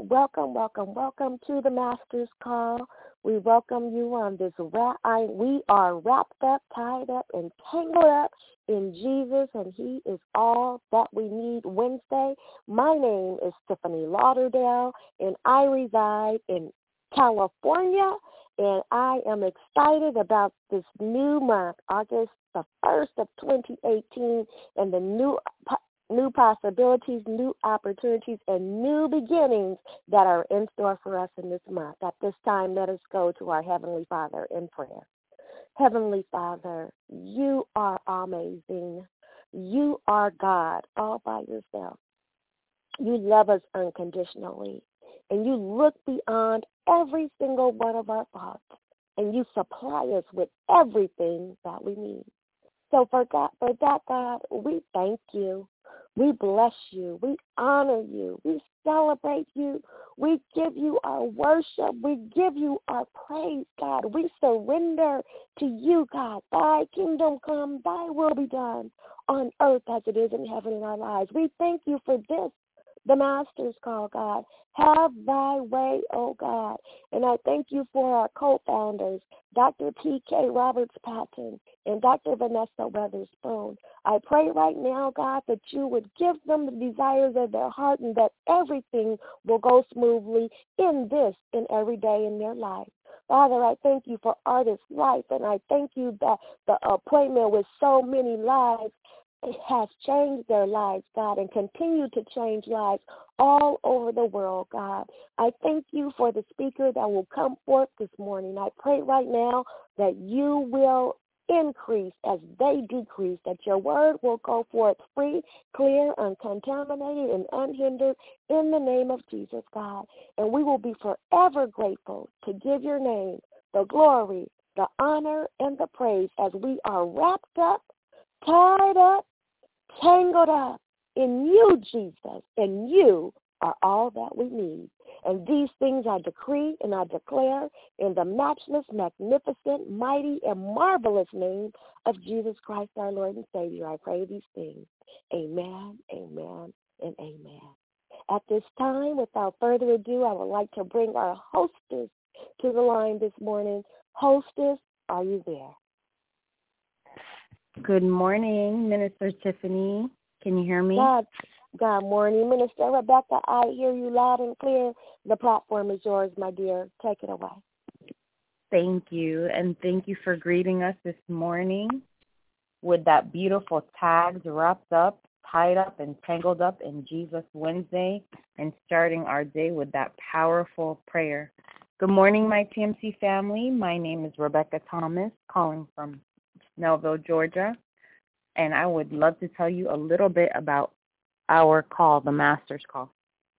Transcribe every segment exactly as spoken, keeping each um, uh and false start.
welcome, welcome, welcome to the Master's Call. We welcome you on this. Ra- I, we are wrapped up, tied up, and tangled up in Jesus, and He is all that we need Wednesday. My name is Tiffany Lauderdale, and I reside in California, and I am excited about this new month, August the first of twenty eighteen, and the new new possibilities, new opportunities, and new beginnings that are in store for us in this month. At this time, let us go to our Heavenly Father in prayer. Heavenly Father, you are amazing. You are God all by yourself. You love us unconditionally, and you look beyond every single one of our thoughts, and you supply us with everything that we need. So for that, for that, God, we thank you. We bless you. We honor you. We celebrate you. We give you our worship. We give you our praise, God. We surrender to you, God. Thy kingdom come, thy will be done on earth as it is in heaven in our lives. We thank you for this, the Master's Call, God. Have thy way, oh God. And I thank you for our co-founders, Doctor P K Roberts-Patton and Doctor Vanessa Weatherspoon. I pray right now, God, that you would give them the desires of their heart and that everything will go smoothly in this and every day in their life. Father, I thank you for Artist Life, and I thank you that the appointment with so many lives it has changed their lives, God, and continue to change lives all over the world, God. I thank you for the speaker that will come forth this morning. I pray right now that you will increase as they decrease, that your word will go forth free, clear, uncontaminated, and unhindered in the name of Jesus, God. And we will be forever grateful to give your name the glory, the honor, and the praise as we are wrapped up, tied up, tangled up in you, Jesus, and you are all that we need. And these things I decree and I declare in the matchless, magnificent, mighty, and marvelous name of Jesus Christ, our Lord and Savior. I pray these things. Amen, amen, and amen. At this time, without further ado, I would like to bring our hostess to the line this morning. Hostess, are you there? Good morning, Minister Tiffany. Can you hear me? God, God morning, Minister Rebecca. I hear you loud and clear. The platform is yours, my dear. Take it away. Thank you, and thank you for greeting us this morning with that beautiful tags wrapped up, tied up, and tangled up in Jesus Wednesday, and starting our day with that powerful prayer. Good morning, my T M C family. My name is Rebecca Thomas, calling from Snellville, Georgia, and I would love to tell you a little bit about our call, the Master's Call.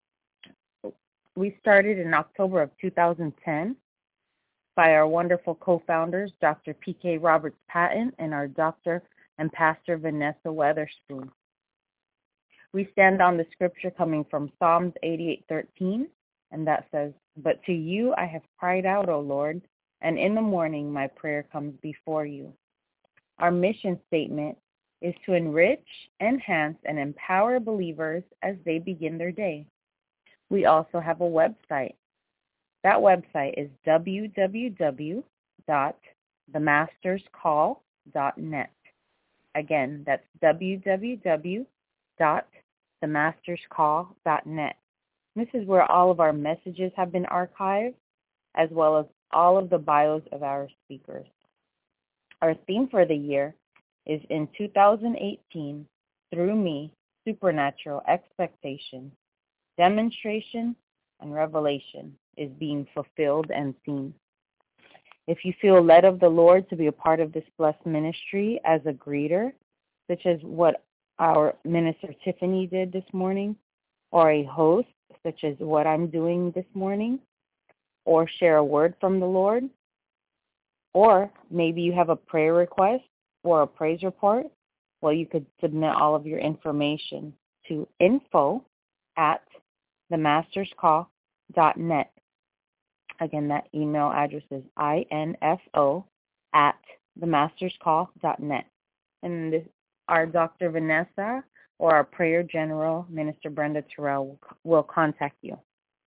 We started in October of two thousand ten by our wonderful co-founders, Doctor P K Roberts-Patton and our Doctor and Pastor Vanessa Weatherspoon. We stand on the scripture coming from Psalms eighty-eight thirteen, and that says, "But to you I have cried out, O Lord, and in the morning my prayer comes before you." Our mission statement is to enrich, enhance, and empower believers as they begin their day. We also have a website. That website is w w w dot the masters call dot net. Again, that's w w w dot the masters call dot net. This is where all of our messages have been archived, as well as all of the bios of our speakers. Our theme for the year is in two thousand eighteen, through me, supernatural expectation, demonstration, and revelation is being fulfilled and seen. If you feel led of the Lord to be a part of this blessed ministry as a greeter, such as what our Minister Tiffany did this morning, or a host, such as what I'm doing this morning, or share a word from the Lord, or maybe you have a prayer request or a praise report, well, you could submit all of your information to info at the masters call dot net. Again, that email address is info at the masters call dot net. And this, our Doctor Vanessa or our prayer general, Minister Brenda Terrell, will, will contact you.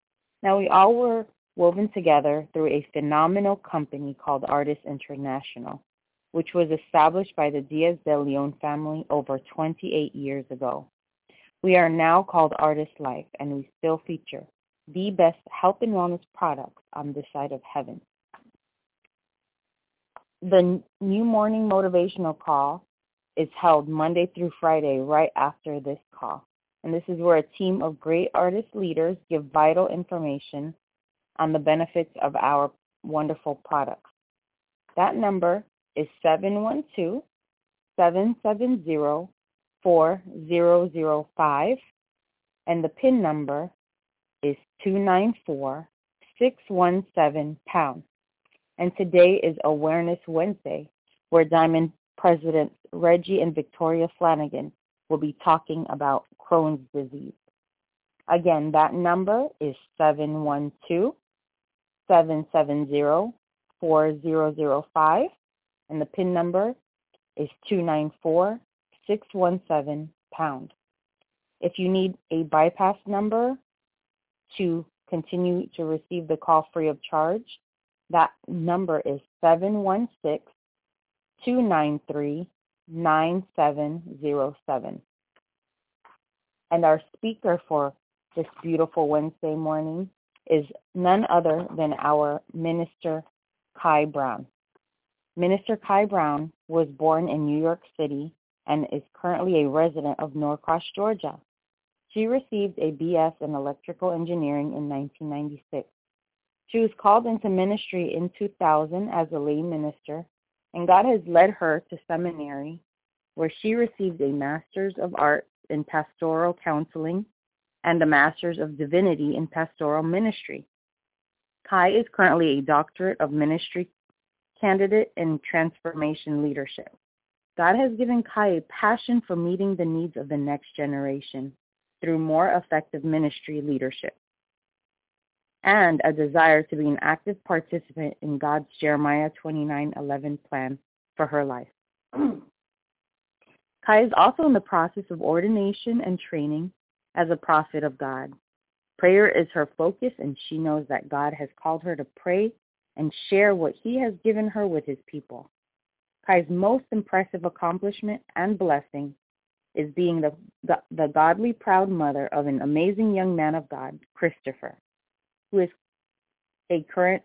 Now, we all were woven together through a phenomenal company called Artists International, which was established by the Diaz de Leon family over twenty-eight years ago. We are now called Artist Life, and we still feature the best health and wellness products on this side of heaven. The new morning motivational call is held Monday through Friday right after this call. And this is where a team of great artist leaders give vital information on the benefits of our wonderful products. That number is seven one two, seven seven zero, four zero zero five, and the PIN number is two nine four, six one seven pound. And today is Awareness Wednesday, where Diamond Presidents Reggie and Victoria Flanagan will be talking about Crohn's disease. Again, that number is seven one two, seven seven zero, four zero zero five, and the PIN number is two nine four, six one seven pound. If you need a bypass number to continue to receive the call free of charge, that number is seven one six, two nine three, nine seven zero seven. And our speaker for this beautiful Wednesday morning is none other than our Minister Kai Brown. Minister Kai Brown was born in New York City and is currently a resident of Norcross, Georgia. She received a B S in electrical engineering in nineteen ninety-six. She was called into ministry in two thousand as a lay minister, and God has led her to seminary, where she received a Master's of Arts in Pastoral Counseling and a Master's of Divinity in Pastoral Ministry. Kai is currently a Doctorate of Ministry candidate in Transformation Leadership. God has given Kai a passion for meeting the needs of the next generation through more effective ministry leadership, and a desire to be an active participant in God's Jeremiah twenty-nine eleven plan for her life. Kai is also in the process of ordination and training as a prophet of God. Prayer is her focus, and she knows that God has called her to pray and share what he has given her with his people. Kai's most impressive accomplishment and blessing is being the, the, the godly, proud mother of an amazing young man of God, Christopher, who is a current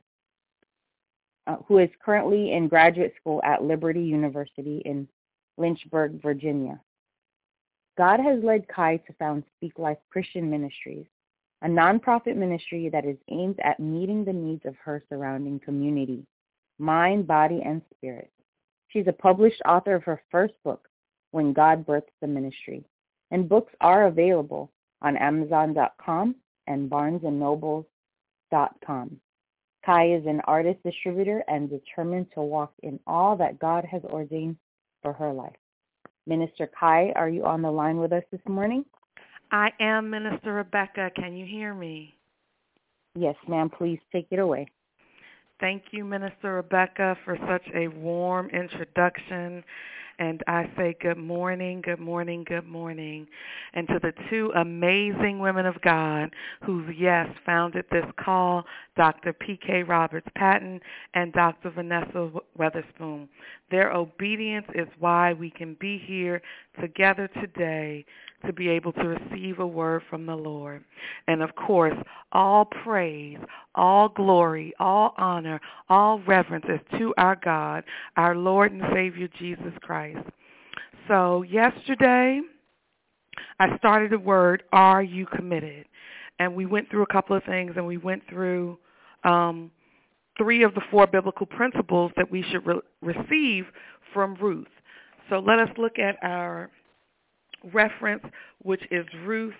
uh, who is currently in graduate school at Liberty University in Lynchburg, Virginia. God has led Kai to found Speak Life Christian Ministries, a nonprofit ministry that is aimed at meeting the needs of her surrounding community, mind, body, and spirit. She's a published author of her first book, When God Births the Ministry, and books are available on Amazon dot com and Barnes and Noble dot com. Kai is an artist distributor and determined to walk in all that God has ordained for her life. Minister Kai, are you on the line with us this morning? I am, Minister Rebecca. Can you hear me? Yes, ma'am. Please take it away. Thank you, Minister Rebecca, for such a warm introduction. And I say good morning, good morning, good morning. And to the two amazing women of God whose, yes, founded this call, Doctor P K Roberts-Patton and Doctor Vanessa Weatherspoon. Their obedience is why we can be here together today to be able to receive a word from the Lord. And of course, all praise, all glory, all honor, all reverence is to our God, our Lord and Savior Jesus Christ. So yesterday, I started the word, are you committed? And we went through a couple of things, and we went through um, three of the four biblical principles that we should re- receive from Ruth. So let us look at our reference, which is Ruth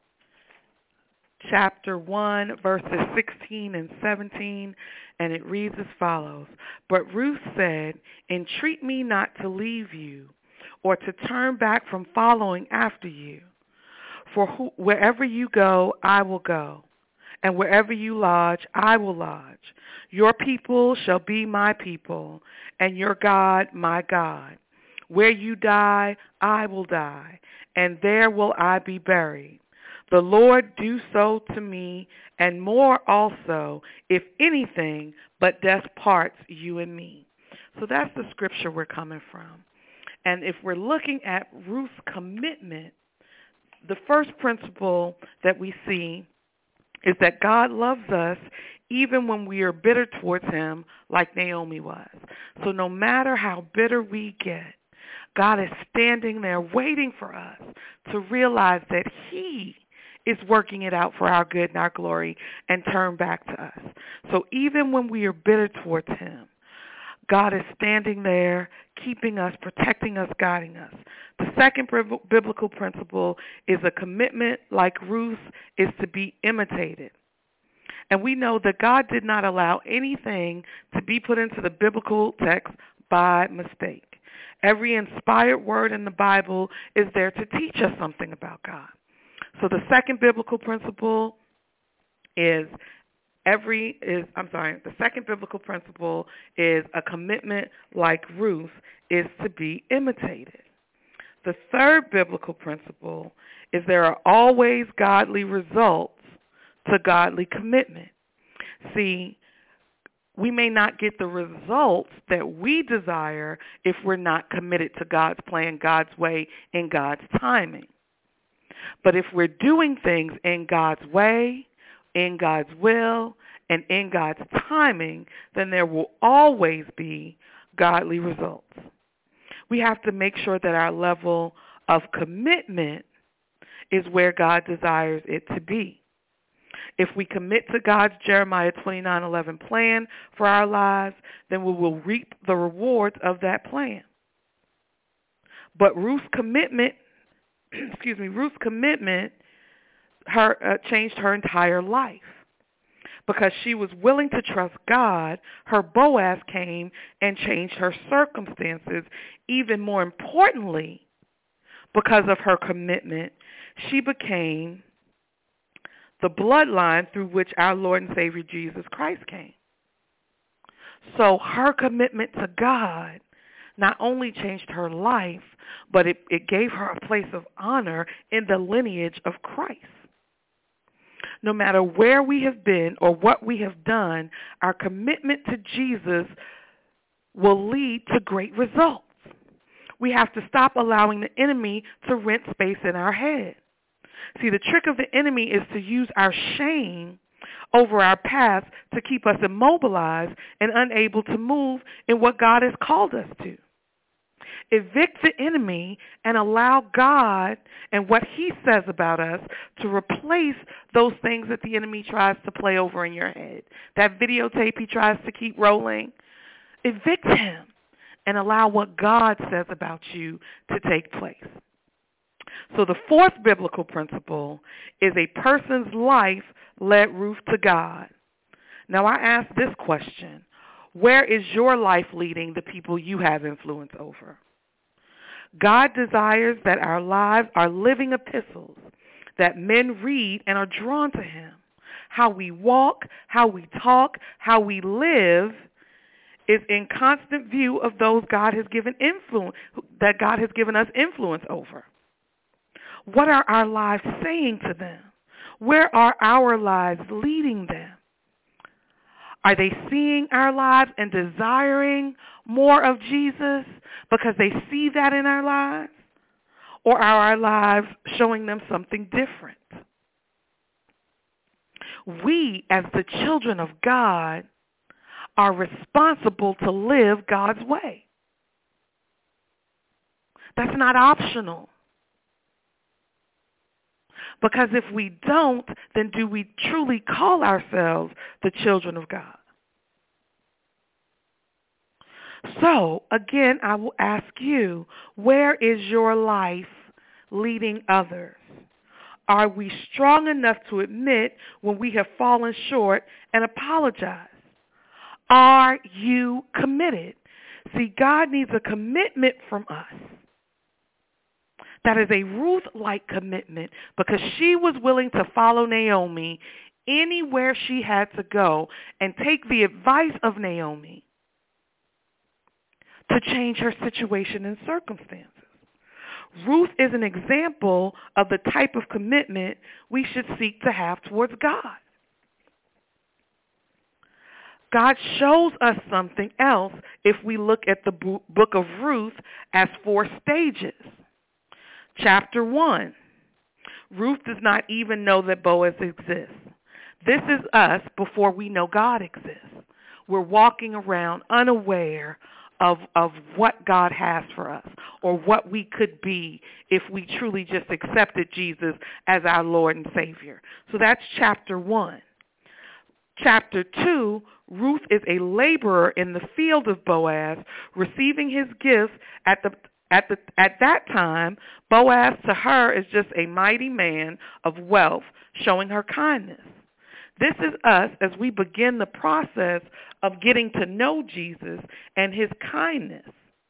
chapter one, verses sixteen and seventeen, and it reads as follows. But Ruth said, entreat me not to leave you or to turn back from following after you. For who, wherever you go, I will go, and wherever you lodge, I will lodge. Your people shall be my people, and your God my God. Where you die, I will die, and there will I be buried. The Lord do so to me, and more also, if anything but death parts you and me. So that's the scripture we're coming from. And if we're looking at Ruth's commitment, the first principle that we see is that God loves us even when we are bitter towards him, like Naomi was. So no matter how bitter we get, God is standing there waiting for us to realize that he is working it out for our good and our glory and turn back to us. So even when we are bitter towards him, God is standing there, keeping us, protecting us, guiding us. The second biblical principle is a commitment like Ruth is to be imitated. And we know that God did not allow anything to be put into the biblical text by mistake. Every inspired word in the Bible is there to teach us something about God. So the second biblical principle is every is I'm sorry, the second biblical principle is a commitment like Ruth is to be imitated. The third biblical principle is there are always godly results to godly commitment. See, we may not get the results that we desire if we're not committed to God's plan, God's way, and God's timing. But if we're doing things in God's way, in God's will, and in God's timing, then there will always be godly results. We have to make sure that our level of commitment is where God desires it to be. If we commit to God's Jeremiah twenty-nine eleven plan for our lives, then we will reap the rewards of that plan. But Ruth's commitment, excuse me, Ruth's commitment her uh, changed her entire life. Because she was willing to trust God, her Boaz came and changed her circumstances. Even more importantly, because of her commitment, she became the bloodline through which our Lord and Savior Jesus Christ came. So her commitment to God not only changed her life, but it, it gave her a place of honor in the lineage of Christ. No matter where we have been or what we have done, our commitment to Jesus will lead to great results. We have to stop allowing the enemy to rent space in our head. See, the trick of the enemy is to use our shame over our past to keep us immobilized and unable to move in what God has called us to. Evict the enemy and allow God and what he says about us to replace those things that the enemy tries to play over in your head. That videotape he tries to keep rolling, evict him and allow what God says about you to take place. So the fourth biblical principle is a person's life led Ruth to God. Now I ask this question: where is your life leading the people you have influence over? God desires that our lives are living epistles that men read and are drawn to him. How we walk, how we talk, how we live is in constant view of those God has given influence, that God has given us influence over. What are our lives saying to them? Where are our lives leading them? Are they seeing our lives and desiring more of Jesus because they see that in our lives? Or are our lives showing them something different? We, as the children of God, are responsible to live God's way. That's not optional. Because if we don't, then do we truly call ourselves the children of God? So, again, I will ask you, where is your life leading others? Are we strong enough to admit when we have fallen short and apologize? Are you committed? See, God needs a commitment from us. That is a Ruth-like commitment because she was willing to follow Naomi anywhere she had to go and take the advice of Naomi to change her situation and circumstances. Ruth is an example of the type of commitment we should seek to have towards God. God shows us something else if we look at the book of Ruth as four stages. Chapter one, Ruth does not even know that Boaz exists. This is us before we know God exists. We're walking around unaware of, of what God has for us or what we could be if we truly just accepted Jesus as our Lord and Savior. So that's chapter one. Chapter two, Ruth is a laborer in the field of Boaz, receiving his gifts at the at the at that time. Boaz to her is just a mighty man of wealth, showing her kindness. This is us as we begin the process of getting to know Jesus and his kindness.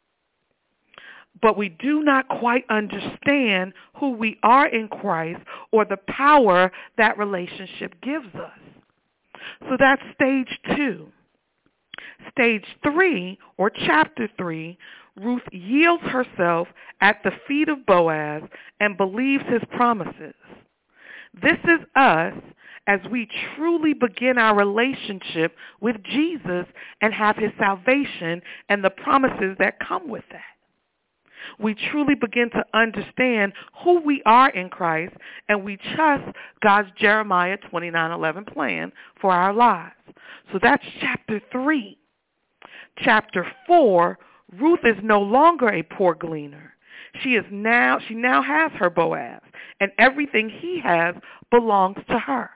But we do not quite understand who we are in Christ or the power that relationship gives us. So that's stage two. Stage three, or chapter three, Ruth yields herself at the feet of Boaz and believes his promises. This is us as we truly begin our relationship with Jesus and have his salvation and the promises that come with that. We truly begin to understand who we are in Christ, and we trust God's Jeremiah twenty-nine eleven plan for our lives. So that's chapter three. Chapter four, Ruth is no longer a poor gleaner. She is now she now has her Boaz, and everything he has belongs to her.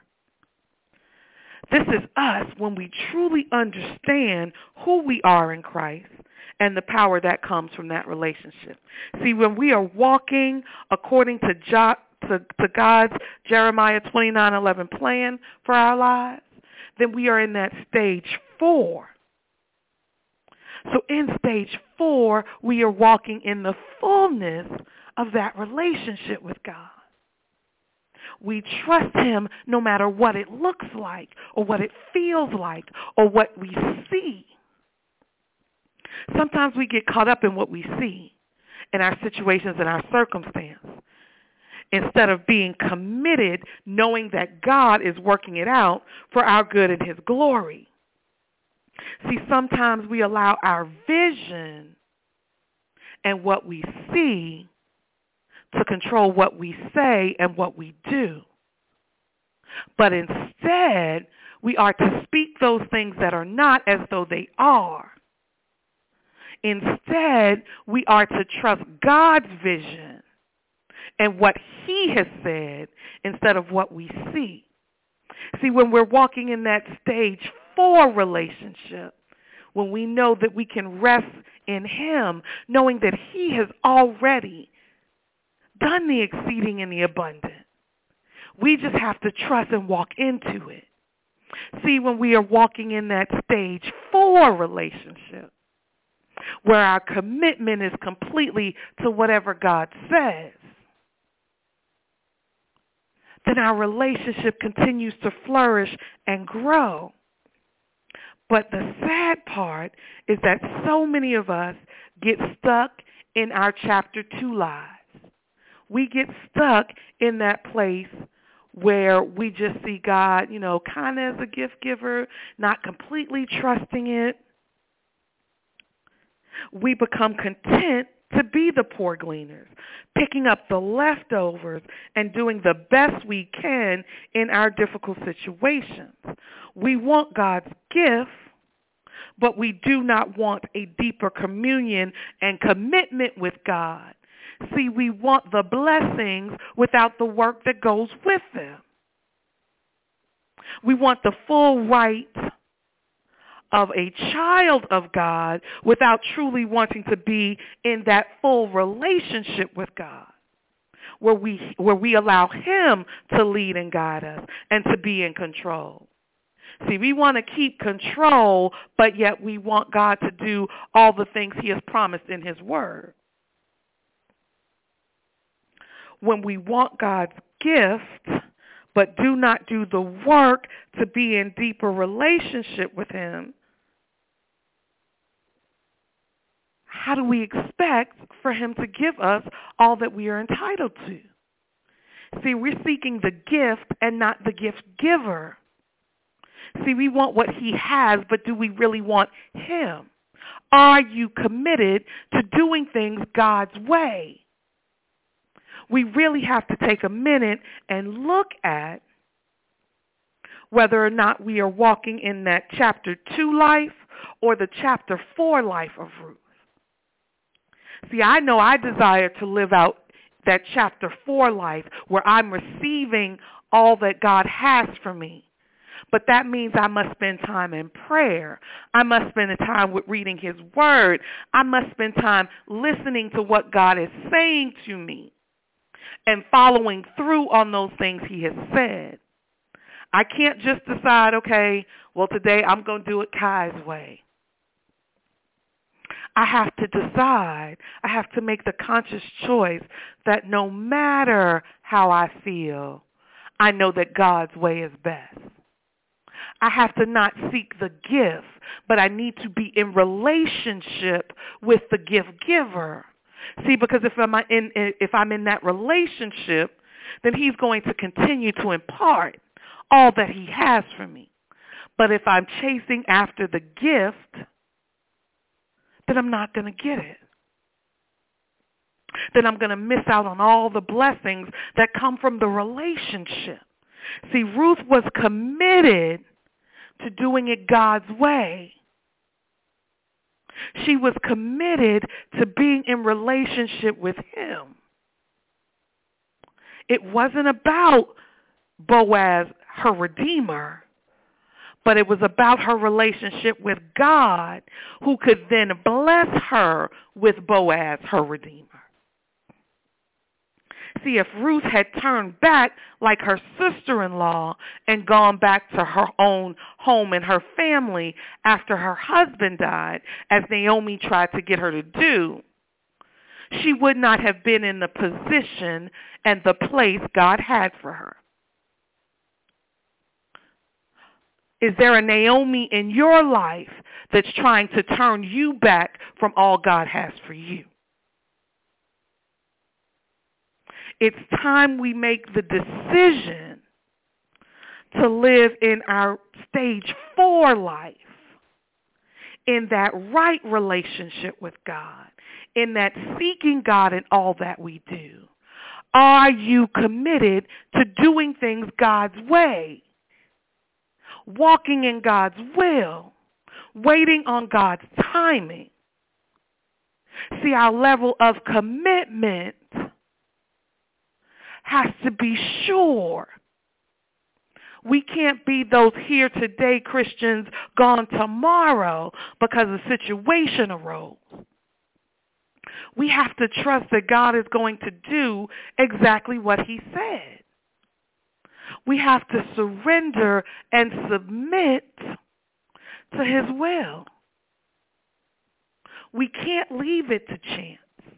This is us when we truly understand who we are in Christ and the power that comes from that relationship. See, when we are walking according to, jo- to, to God's Jeremiah twenty-nine eleven plan for our lives, then we are in that stage four. So in stage four, we are walking in the fullness of that relationship with God. We trust him no matter what it looks like or what it feels like or what we see. Sometimes we get caught up in what we see, in our situations and our circumstance, instead of being committed, knowing that God is working it out for our good and his glory. See, sometimes we allow our vision and what we see to control what we say and what we do. But instead, we are to speak those things that are not as though they are. Instead, we are to trust God's vision and what he has said instead of what we see. See, when we're walking in that stage four relationship, when we know that we can rest in him, knowing that he has already done the exceeding and the abundant, we just have to trust and walk into it. See, when we are walking in that stage four relationship, where our commitment is completely to whatever God says, then our relationship continues to flourish and grow. But the sad part is that so many of us get stuck in our chapter two lives. We get stuck in that place where we just see God, you know, kind of as a gift giver, not completely trusting it. We become content to be the poor gleaners, picking up the leftovers and doing the best we can in our difficult situations. We want God's gift, but we do not want a deeper communion and commitment with God. See, we want the blessings without the work that goes with them. We want the full right of a child of God without truly wanting to be in that full relationship with God, where we where we allow him to lead and guide us and to be in control. See, we want to keep control, but yet we want God to do all the things he has promised in his word. When we want God's gift, but do not do the work to be in deeper relationship with him, how do we expect for him to give us all that we are entitled to? See, we're seeking the gift and not the gift giver. See, we want what he has, but do we really want him? Are you committed to doing things God's way? We really have to take a minute and look at whether or not we are walking in that chapter two life or the chapter four life of Ruth. See, I know I desire to live out that chapter four life where I'm receiving all that God has for me. But that means I must spend time in prayer. I must spend time with reading his word. I must spend time listening to what God is saying to me and following through on those things he has said. I can't just decide, okay, well, today I'm going to do it Kai's way. I have to decide. I have to make the conscious choice that no matter how I feel, I know that God's way is best. I have to not seek the gift, but I need to be in relationship with the gift giver. See, because if I'm in, if I'm in that relationship, then he's going to continue to impart all that he has for me. But if I'm chasing after the gift, then I'm not going to get it. Then I'm going to miss out on all the blessings that come from the relationship. See, Ruth was committed to doing it God's way. She was committed to being in relationship with him. It wasn't about Boaz, her redeemer, but it was about her relationship with God, who could then bless her with Boaz, her redeemer. See, if Ruth had turned back like her sister-in-law and gone back to her own home and her family after her husband died, as Naomi tried to get her to do, she would not have been in the position and the place God had for her. Is there a Naomi in your life that's trying to turn you back from all God has for you? It's time we make the decision to live in our stage four life, in that right relationship with God, in that seeking God in all that we do. Are you committed to doing things God's way, walking in God's will, waiting on God's timing? See, our level of commitment has to be sure. We can't be those here today Christians gone tomorrow because a situation arose. We have to trust that God is going to do exactly what he said. We have to surrender and submit to his will. We can't leave it to chance.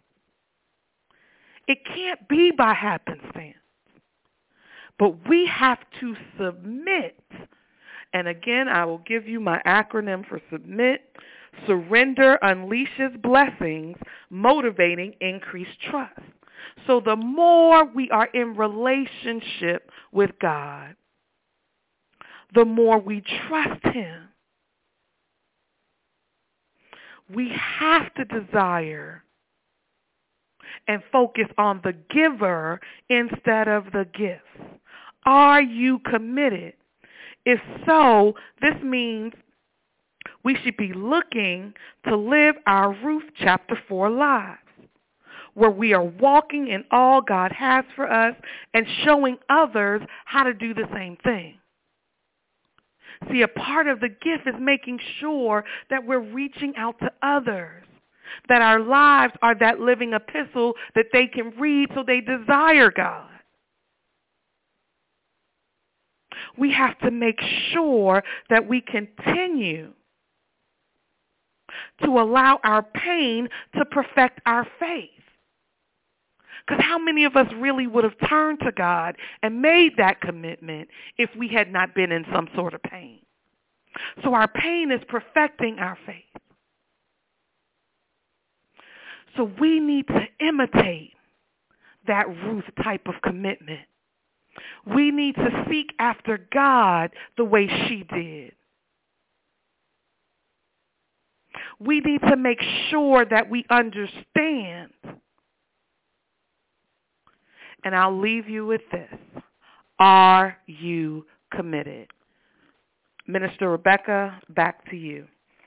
It can't be by happenstance. But we have to submit. And again, I will give you my acronym for submit. Surrender unleashes blessings, motivating increased trust. So the more we are in relationship with God, the more we trust him. We have to desire and focus on the giver instead of the gift. Are you committed? If so, this means we should be looking to live our Ruth chapter four lives, where we are walking in all God has for us and showing others how to do the same thing. See, a part of the gift is making sure that we're reaching out to others, that our lives are that living epistle that they can read so they desire God. We have to make sure that we continue to allow our pain to perfect our faith. Because how many of us really would have turned to God and made that commitment if we had not been in some sort of pain? So our pain is perfecting our faith. So we need to imitate that Ruth type of commitment. We need to seek after God the way she did. We need to make sure that we understand. And I'll leave you with this. Are you committed? Minister Rebecca, back to you.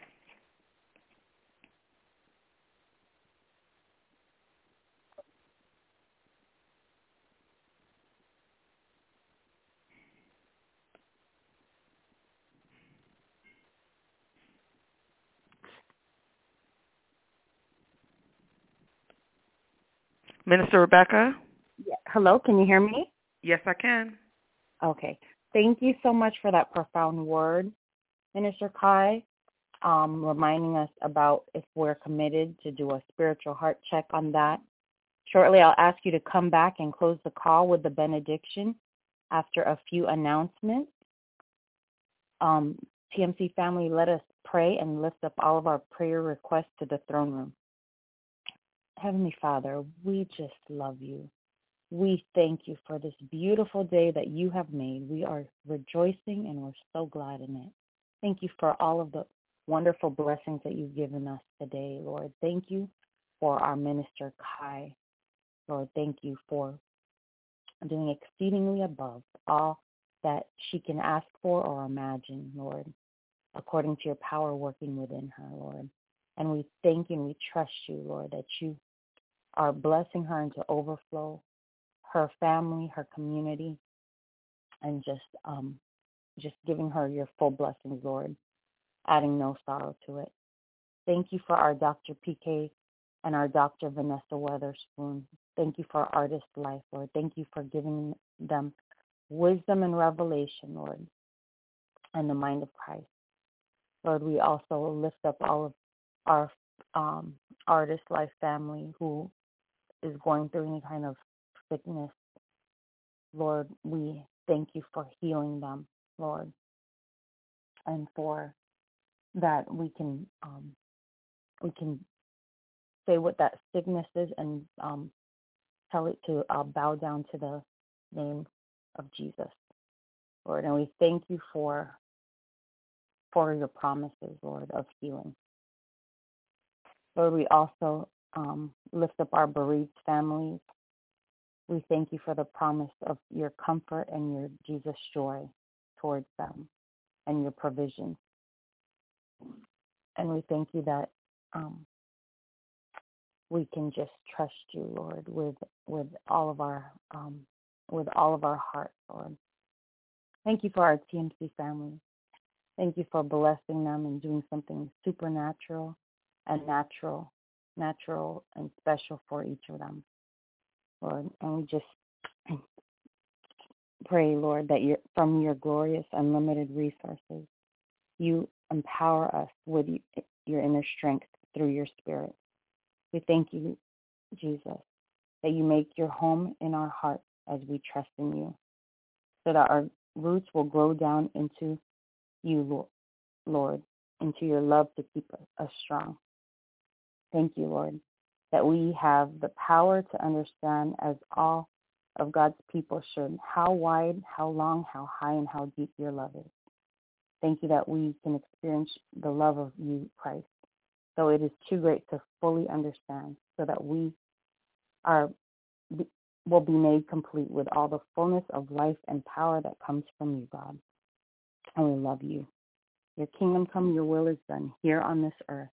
Minister Rebecca? Yeah. Hello, can you hear me? Yes, I can. Okay. Thank you so much for that profound word, Minister Kai, um, reminding us about if we're committed to do a spiritual heart check on that. Shortly, I'll ask you to come back and close the call with the benediction after a few announcements. Um, T M C family, let us pray and lift up all of our prayer requests to the throne room. Heavenly Father, we just love you. We thank you for this beautiful day that you have made. We are rejoicing and we're so glad in it. Thank you for all of the wonderful blessings that you've given us today, Lord. Thank you for our minister, Kai. Lord, thank you for doing exceedingly above all that she can ask for or imagine, Lord, according to your power working within her, Lord. And we thank you and we trust you, Lord, that you are blessing her into overflow, her family, her community, and just um, just giving her your full blessings, Lord, adding no sorrow to it. Thank you for our Doctor P K and our Doctor Vanessa Weatherspoon. Thank you for our artist life, Lord. Thank you for giving them wisdom and revelation, Lord, and the mind of Christ. Lord, we also lift up all of our um, artist life family who is going through any kind of sickness. Lord, we thank you for healing them, Lord, and for that we can um, we can say what that sickness is and um, tell it to uh, bow down to the name of Jesus, Lord. And we thank you for for your promises, Lord, of healing. Lord, we also um, lift up our bereaved families. We thank you for the promise of your comfort and your Jesus joy towards them and your provision. And we thank you that um, we can just trust you, Lord, with with all of our um, with all of our heart, Lord. Thank you for our T M C family. Thank you for blessing them and doing something supernatural and natural, natural and special for each of them, Lord. And we just pray, Lord, that you're, from your glorious, unlimited resources, you empower us with your inner strength through your Spirit. We thank you, Jesus, that you make your home in our hearts as we trust in you, so that our roots will grow down into you, Lord, into your love to keep us strong. Thank you, Lord, that we have the power to understand, as all of God's people should, how wide, how long, how high, and how deep your love is. Thank you that we can experience the love of you, Christ, though it is too great to fully understand, so that we are will be made complete with all the fullness of life and power that comes from you, God. And we love you. Your kingdom come, your will is done here on this earth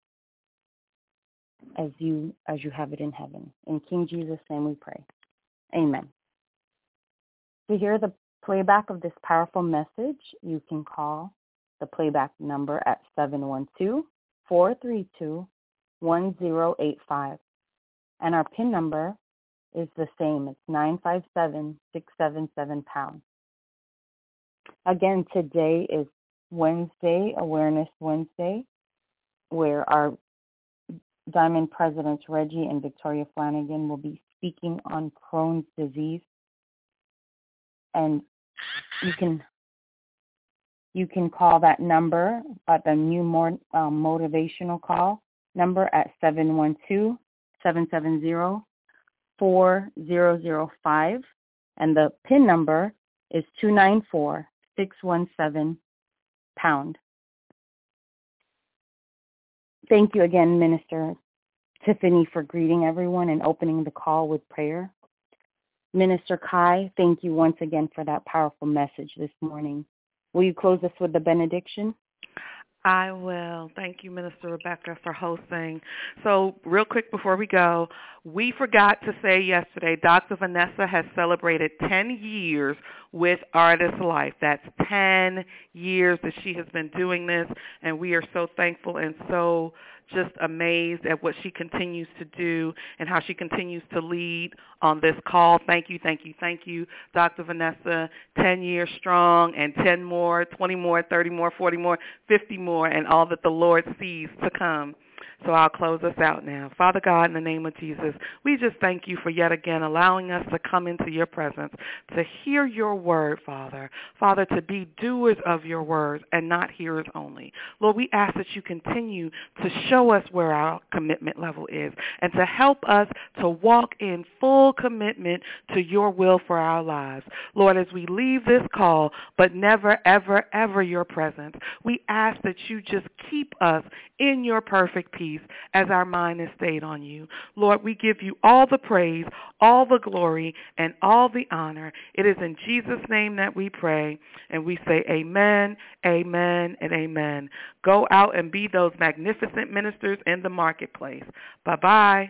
as you as you have it in heaven. In King Jesus' name we pray. Amen. To hear the playback of this powerful message, you can call the playback number at seven one two, four three two, one zero eight five. And our PIN number is the same. It's nine five seven, six seven seven pound. Again, today is Wednesday, Awareness Wednesday, where our Diamond Presidents Reggie and Victoria Flanagan will be speaking on Crohn's disease. And you can you can call that number at the new more um, motivational call number at seven one two, seven seven zero, four zero zero five, and the PIN number is two nine four, six one seven, pound. Thank you again, Minister Tiffany, for greeting everyone and opening the call with prayer. Minister Kai, thank you once again for that powerful message this morning. Will you close us with the benediction? I will. Thank you, Minister Rebecca, for hosting. So real quick before we go, we forgot to say yesterday, Doctor Vanessa has celebrated ten years with Artist Life. That's ten years that she has been doing this, and we are so thankful and so just amazed at what she continues to do and how she continues to lead on this call. Thank you, thank you, thank you, Doctor Vanessa. ten years strong and ten more, twenty more, thirty more, forty more, fifty more, and all that the Lord sees to come. So I'll close us out now. Father God, in the name of Jesus, we just thank you for yet again allowing us to come into your presence, to hear your word, Father. Father, to be doers of your words and not hearers only. Lord, we ask that you continue to show us where our commitment level is and to help us to walk in full commitment to your will for our lives. Lord, as we leave this call, but never, ever, ever your presence, we ask that you just keep us in your perfect peace as our mind is stayed on you. Lord, we give you all the praise, all the glory, and all the honor. It is in Jesus' name that we pray, and we say amen, amen, and amen. Go out and be those magnificent ministers in the marketplace. Bye-bye.